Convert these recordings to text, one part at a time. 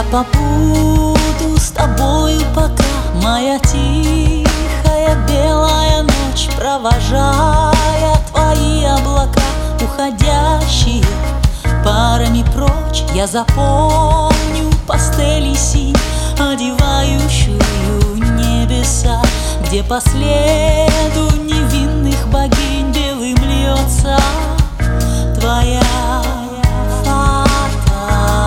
Я побуду с тобою, пока моя тихая белая ночь, провожая твои облака, уходящие парами прочь. Я запомню пастели синь, одевающую небеса, где по следу невинных богинь белым льется твоя фата,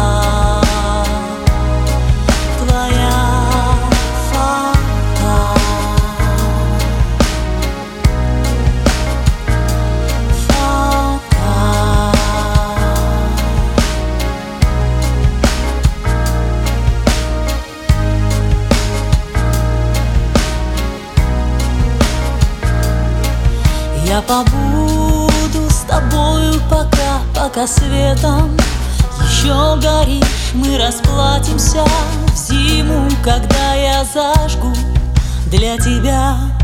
твоя фата, фата. Я побуду с тобою, пока светом еще горишь. Мы расплатимся в зиму, когда я зажгу для тебя